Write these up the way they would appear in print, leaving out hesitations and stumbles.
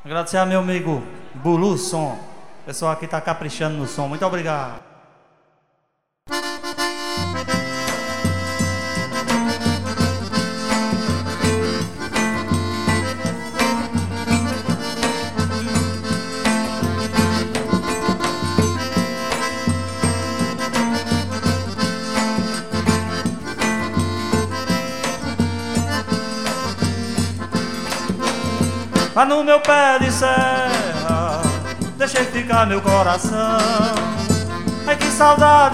Agradecer ao meu amigo Bulu Som. O pessoal aqui tá caprichando no som. Muito obrigado. Lá no meu pé de serra, deixei ficar meu coração. Ai que saudade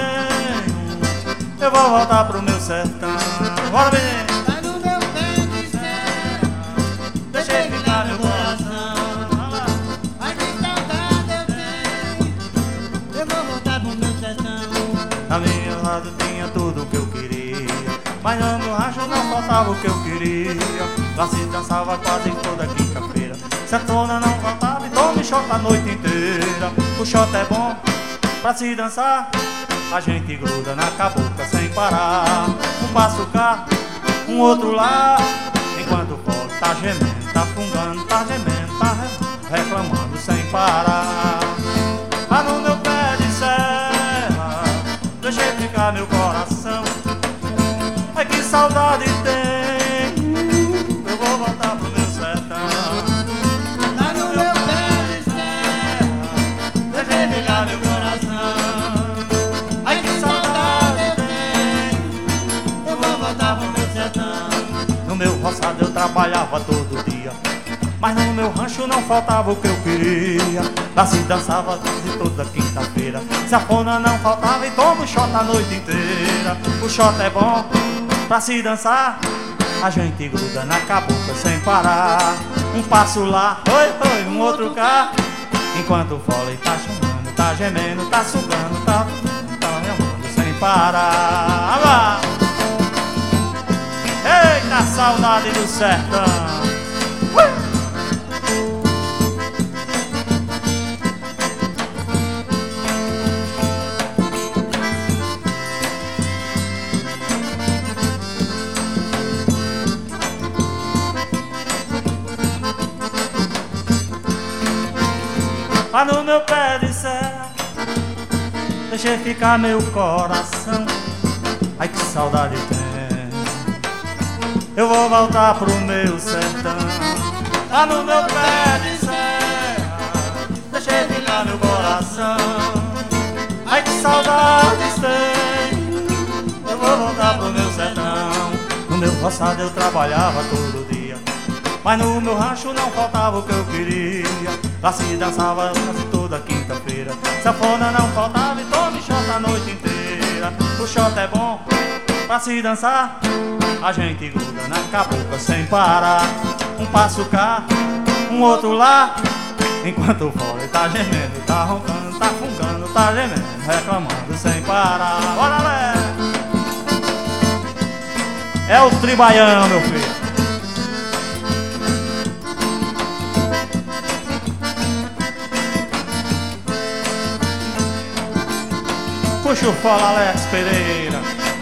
tenho, eu vou voltar pro meu sertão. Bora, menino! Lá no meu pé de serra, Deixei ficar meu coração. ai que saudade eu tenho, eu vou voltar pro meu sertão. A minha lado tinha tudo o que eu queria, mas no meu rancho não faltava o que eu queria. Lá se dançava quase toda quinta-feira, sanfona não faltava e tome shot a noite inteira. O shot é bom pra se dançar, a gente gruda na cabocla sem parar. Um passo cá, um outro lá, enquanto o fole tá gemendo, tá fungando, tá gemendo, tá reclamando sem parar. Lá no meu pé de serra, deixei ficar meu coração. Ai que saudade tenho, eu vou voltar pro meu sertão. Lá no meu pé de serra, Deixei ficar meu coração. Ai que saudade eu tenho, eu vou voltar pro meu sertão. No meu roçado eu trabalhava todo dia, mas no meu rancho não faltava o que eu queria. Lá se dançava quase toda quinta-feira, sanfona não faltava e toma o shot a noite inteira. O shot é bom pra se dançar, a gente gruda na cabocla sem parar. Um passo lá, oi, oi, um outro cá, enquanto o fole tá chamando, tá gemendo, tá sugando, tá remando sem parar. Lá. Eita, saudade do sertão. Lá no meu pé de serra, deixei ficar meu coração. Ai que saudade tem, eu vou voltar pro meu sertão. Lá no meu pé de serra, deixei ficar meu coração. Ai que saudades tem, eu vou voltar pro meu sertão. No meu roçado eu trabalhava todo dia, mas no meu rancho não faltava o que eu queria. Lá se dançava quase toda quinta-feira, sanfona não faltava e tome shot a noite inteira. O shot é bom pra se dançar, a gente gruda na cabocla sem parar. Um passo cá, um outro lá, enquanto o fole tá gemendo, tá roncando, tá fungando, tá gemendo, reclamando sem parar. Bora, Lé! É o tribaião, meu filho. Puxa o fole, Alex Pereira.